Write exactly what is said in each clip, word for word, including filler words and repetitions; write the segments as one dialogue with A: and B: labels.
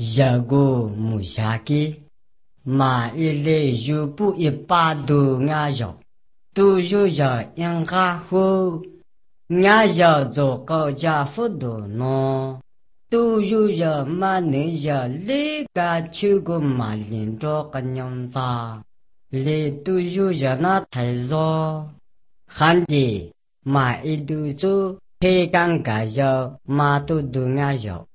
A: giờ go mu xa ki mà ile yu bu i ba du nga yo tu yu giờ yang ga hu nga giờ zo cao gia phu do no tu yu giờ mà ne giờ le ga chu go ma lin do kan yong sa le tu yu giờ na thai zo han di mà i du zu pe gang ga yo mà tu du nga yo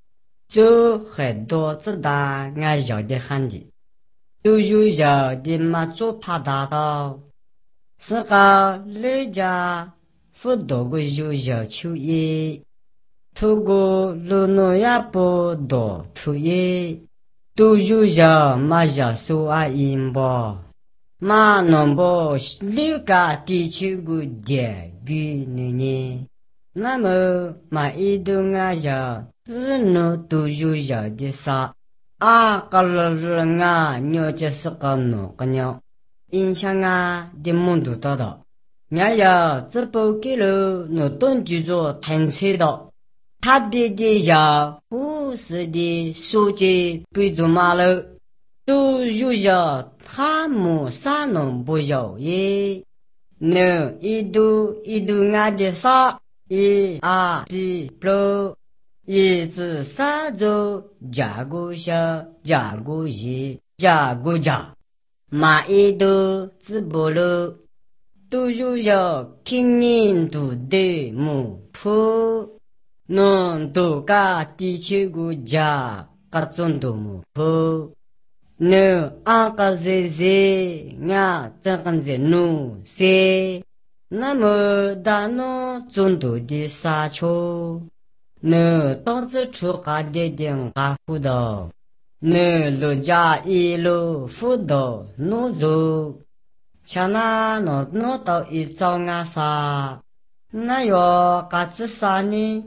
A: zu he do zi da nga yo de han di tu yu giờ di mà zu pa da da si ga le ja phu do go yu giờ chu yi tu go lu no ya po do tu yi tu yu giờ mà giờ su a yin bo mà non bo liu ga ti chu gu de gu ni ni na mo mà i du nga giờ zi no tu yu giờ di sa a ka lu nga nyo che sa ka no ka nyo in cha nga di mon du da da nga ya zi po ki lu no don ju zo tan che da他别的呀，不是的，书记背着马路，都有呀，他们啥能不要耶？那一度一度俺的啥，一啊的不，一直啥走，加个下，加个一，加个加，马一度只不了，都有呀，听人都得木铺。non tu ka ti chi gu ja ka chon do mu pho ne a ka ze ze nga cha kan ze nu se na mo da no chon do di sa cho ne to zi chu ka de ding ka fu do ne lo ja i lo fu do no zo cha na no no to i chao nga sa na yo ka zi sa ni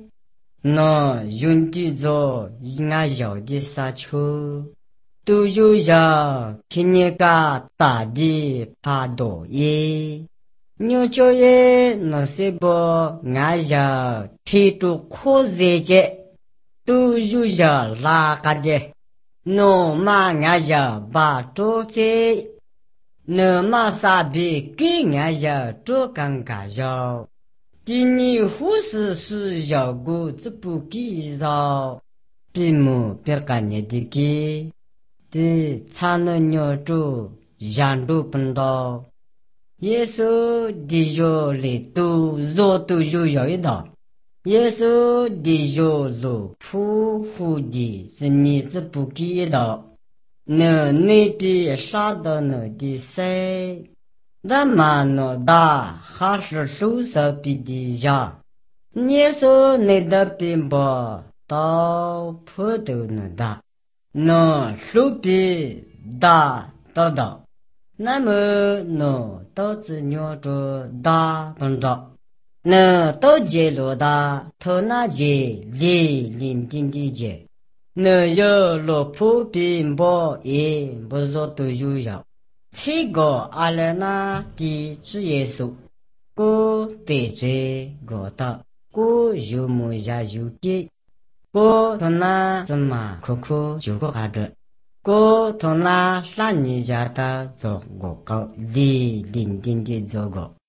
A: no yun di zo nga yao di sa chu tu yu ya kini ka ta di pa do ye nyo cho ye no se bo nga ya thi tu kho ze je tu yu ya la ka de no ma nga ya ba to che no ma sa bi ki nga ya to kan ka yao今年护士是要过这不给绕，并没别干你的给，的产能鸟住，人都奔到，耶稣的药里都肉都有要一道，耶稣的药肉普普的是你这不给一道，那那边啥的那的塞。咱们那大还是手上比的呀，你说那的并不到普通那大，那手比大到到，那么那到子鸟着大不到，那到街路大，头那街里零丁的街，那有路普并不也不说都有要。这个阿拉那的主耶稣，我得罪我的，我有么呀有给，我从那怎么苦苦就不干的，我从那三年家的做我搞零零丁的做过。